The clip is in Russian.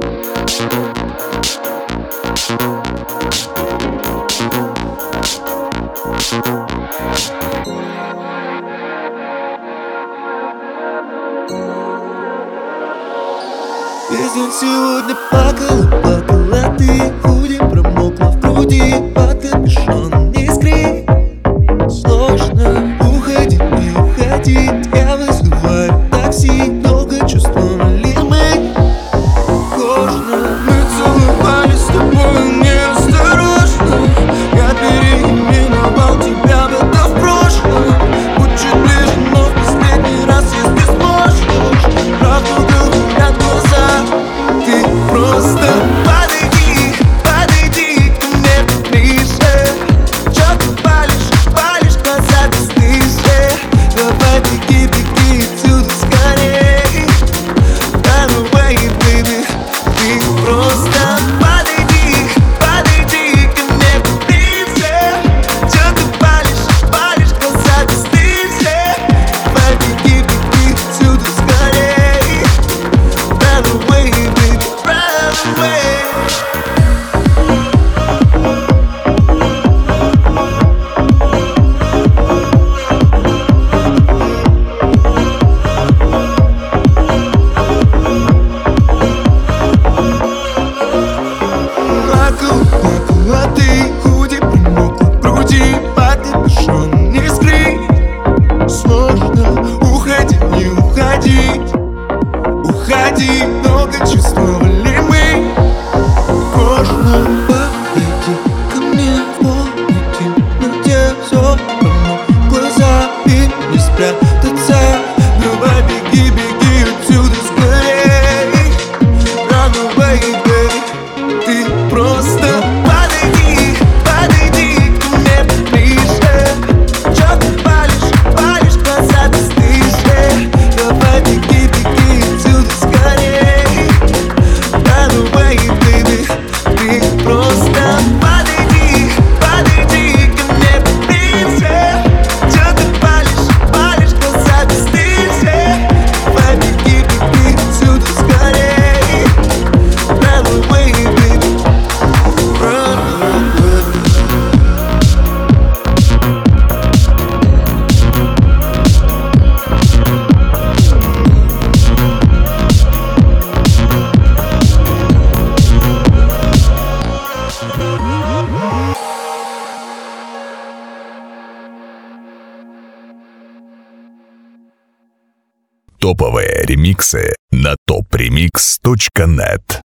Весь день сегодня плакала ты. Худи промокла в груди, под капюшоном не искри. Сложно уходить, не уходить. Я вызываю такси, долго чувствовали мы. Кожно мы целовались с тобой неосторожно. Я переименовал тебя в это в прошлом. Будь чуть ближе, но в последний раз, если сможешь. Правду говорят глаза. Ты просто подойди, подойди ко мне ближе. Чё ты палишь глаза бесстыжие. Давай беги, беги отсюда скорей. Run away, baby. Ты просто подойди, подойди ко мне ближе. Чё ты палишь глаза бесстыжие. Давай беги, беги отсюда скорей. Run away, baby, run away. Плакала ты, худи промокла в груди, под капюшоном не искри. Сложно уходить, не уходить. Уходи, много чувствовали мы. Кожно подойди ко мне в полной темноте. Всё равно глаза и не спрятаться. Давай беги, беги отсюда скорей. Run away, baby. Ты просто подойди, подойди ко мне ближе. Чё ты палишь глаза бесстыжие. Давай беги, беги отсюда скорей. Run away, baby. Ты просто подойди, подойди ко мне ближе. Чё ты палишь глаза бесстыжие. Давай беги, беги отсюда скорей. Run away, baby. Run away. Топовые ремиксы на topremix.net.